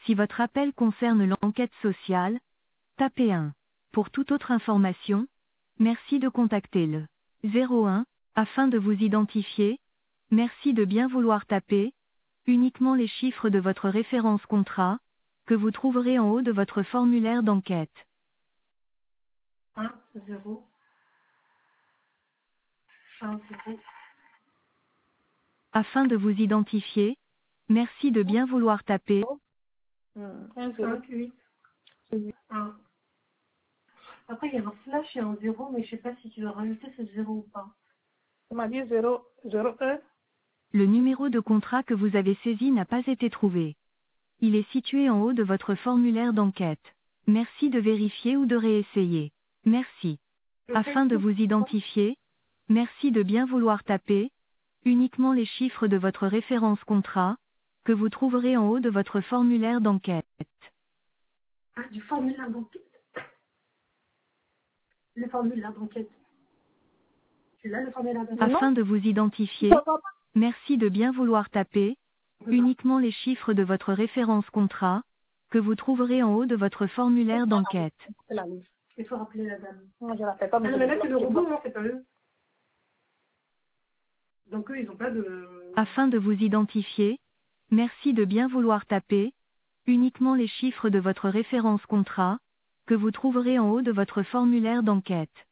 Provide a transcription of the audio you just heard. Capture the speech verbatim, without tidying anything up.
Si votre appel concerne l'enquête sociale, tapez un. Pour toute autre information, merci de contacter le zéro un afin de vous identifier. Merci de bien vouloir taper uniquement les chiffres de votre référence contrat que vous trouverez en haut de votre formulaire d'enquête. un, zéro, un, zéro. Afin de vous identifier, merci de bien vouloir taper un, huit, un. Après, il y a un slash et un zéro, mais je sais pas si tu dois rajouter ce zéro ou pas. Tu m'as dit zéro, zéro, un. Le numéro de contrat que vous avez saisi n'a pas été trouvé. Il est situé en haut de votre formulaire d'enquête. Merci de vérifier ou de réessayer. Merci. Afin de vous identifier, merci de bien vouloir taper uniquement les chiffres de votre référence contrat que vous trouverez en haut de votre formulaire d'enquête. Ah, du formulaire d'enquête. Le formulaire d'enquête. Tu l'as, le formulaire d'enquête? Afin de vous identifier, merci de bien vouloir taper uniquement les chiffres de votre référence contrat que vous trouverez en haut de votre formulaire d'enquête. C'est la liste. Il faut rappeler la dame. Moi, je ne la fais pas. Ah, non, mais là, c'est le robot, non, c'est pas eux. Donc eux, ils n'ont pas de... Afin de vous identifier, merci de bien vouloir taper uniquement les chiffres de votre référence contrat que vous trouverez en haut de votre formulaire d'enquête.